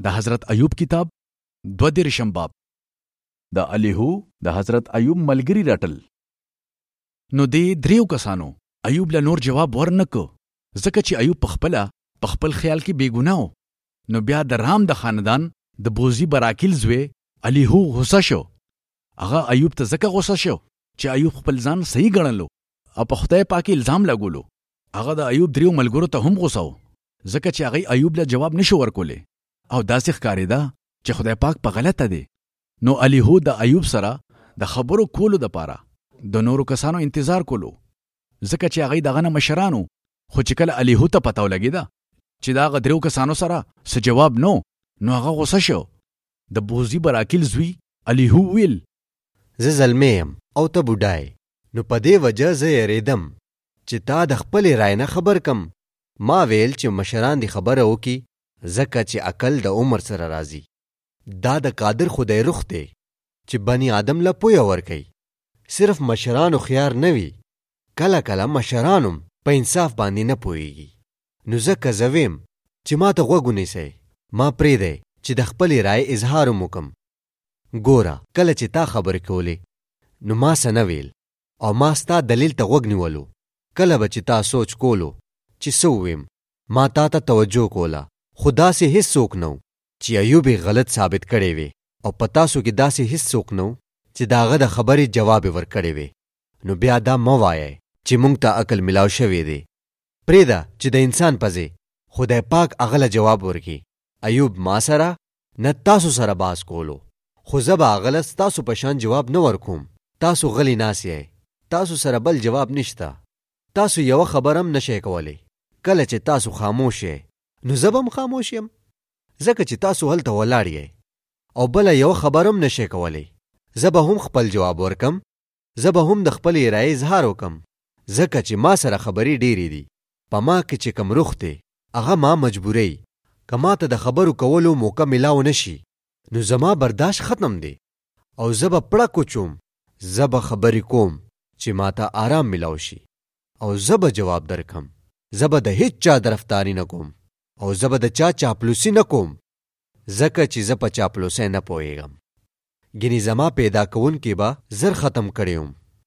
د حضرت ایوب کتاب 32 باب. د الیهو د حضرت ایوب ملګری رټل. نو دې دریو کسانو ایوب له نور جواب ورنکو، ځکه چې ایوب په خپل خیال کې بیګناه و. نو بیا د رام د خاندان د بوزي براکیل زوی الیهو غصه شو. هغه ایوب ته ځکه غصه شو چې ایوب خپل ځان صحیح ګڼلو او په خدای پاک الزام لګولو. هغه د ایوب دریو ملګرو ته هم غصه و، ځکه چې هغه ایوب له جواب نشو ورکولی او داسې ښکارېده چې خدای پاک په غلطه دی. نو الیهو د ایوب سره د خبرو کولو دپاره د نورو کسانو انتظار کولو، ځکه چې هغه دغه نه مشرانو. خو چې کله الیهو ته پته ولګېده چې د هغه دریو کسانو سره څه جواب نو هغه غصه شو. د بوزي براکیل زوی الیهو ویل، زه زلمی یم او ته بوډای، نو په دې وجه زه یریدم چې تا د خپلې رای نه خبر کم. ما ویل چې مشران دی خبره وکي، ځکه چې عقل د عمر سره راځي. دا د قادر خدای رخ دی چې بني آدم له پویه ورکي. صرف مشرانو خيار نه وي، کله کله مشرانم په انصاف باندې نه پوهیږي. نو ځکه زه ویم چې ما ته غوږ ونیسئ، ما پرېږدئ چې د خپلې رای اظهار وکم. ګوره کله چې تا خبرې کولې نو ما څه نه ویل او ما ستا دلیل ته غوږ نیولو. کله به چې تا سوچ کولو چې څه وویم، ما تا ته توجه کوله. خو داسې هیڅ څوک نو چې ایوب یې غلط ثابت کړی وي، او په تاسو کې داسې هیڅ څوک نو چې د هغه د خبرې جواب یې ورکړی وي. نو بیا دا مه وایئ چې موږ ته عقل ملاو شوی دی. پرېږده چې د انسان پزې خدای پاک هغه له جواب ورکړي. ایوب ما سره نه تاسو سره باس کولو، خو زه به هغه له ستاسو په شان جواب نه ورکوم. تاسو غلی ناست یئ، تاسو سره بل جواب نشته، تاسو یوه خبره هم نشئ کولی. کله چې تاسو خاموش یئ نو زه به هم خاموش یم، ځکه چې تاسو هلته ولاړ یئ او بله یوه خبره هم نشئ کولی. زه به هم خپل جواب ورکم، زه به هم د خپلې رایې اظهار وکم، ځکه چې ما سره خبرې ډېرې دي. په ما کې چې کم روح دی هغه ما مجبوری. که ما ته د خبرو کولو موقع ملاو نشي نو زما برداشت ختم دی او زه به پړه کوچوم. زه به خبرې کوم چې ما ته آرام ملاو شي، او زه به جواب درکم. زه به د هیڅ چا طرفداري نه کوم او زه به د چا چاپلوسي نه کوم، ځکه چې زه په چاپلوسۍ نه پوهیږم. ګینې زما پیدا کوونکي به زر ختم کړی وم.